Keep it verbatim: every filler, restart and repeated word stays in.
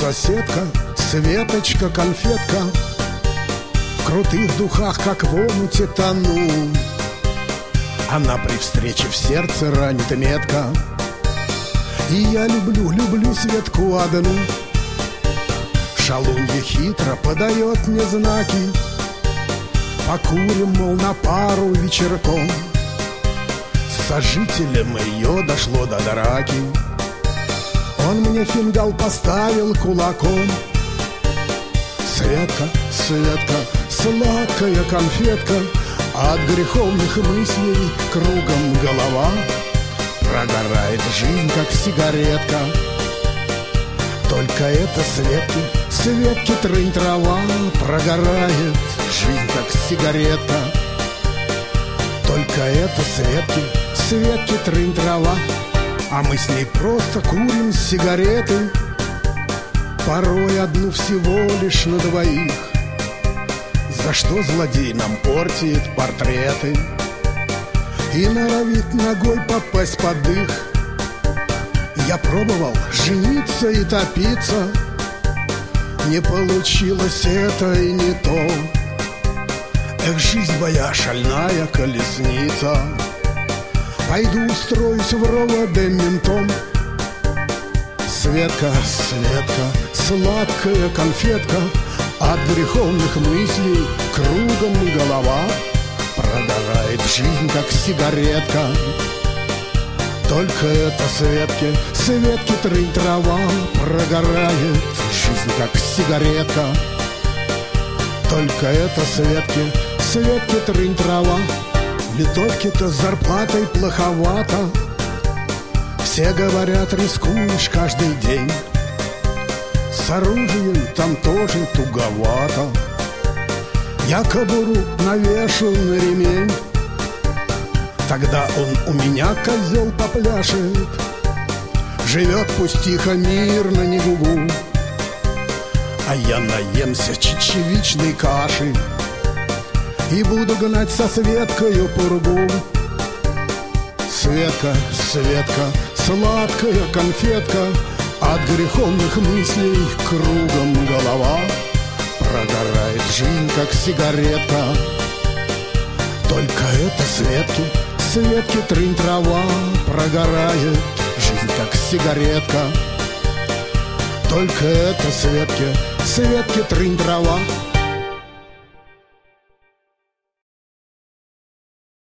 соседка, Светочка, конфетка, в крутых духах, как в омуте тону. Она при встрече в сердце ранит метко, и я люблю, люблю Светку одну. Шалунья хитро подает мне знаки, покурим, мол, на пару вечерком. С сожителем ее дошло до драки, он мне фингал поставил кулаком. Светка, Светка, сладкая конфетка, от греховных мыслей кругом голова. Прогорает жизнь, как сигаретка. Только это Светки, Светки трынь-трава. Прогорает жизнь, как сигаретка. Только это Светки, Светки трынь-трава. А мы с ней просто курим сигареты, порой одну всего лишь на двоих. За что злодей нам портит портреты и норовит ногой попасть под их. Я пробовал жениться и топиться, не получилось это и не то. Эх, жизнь моя шальная колесница, пойду устроюсь в РОВД ментом. Светка, Светка, сладкая конфетка, от греховных мыслей кругом голова. Прогорает жизнь, как сигаретка. Только это Светки, Светки трынь-трава. Прогорает жизнь, как сигаретка. Только это Светки, Светки трынь-трава. Литовки-то с зарплатой плоховато, все говорят, рискуешь каждый день. С оружием там тоже туговато. Я кобуру навешу на ремень, тогда он у меня, козел, попляшет. Живет пусть тихо, мирно, не гугу, а я наемся чечевичной каши и буду гнать со Светкою пургу. Светка, Светка, сладкая конфетка, от греховных мыслей кругом голова. Прогорает жизнь, как сигаретка. Только это Светки, Светки трынь-трава. Прогорает жизнь, как сигаретка. Только это Светки, Светки трынь-трава.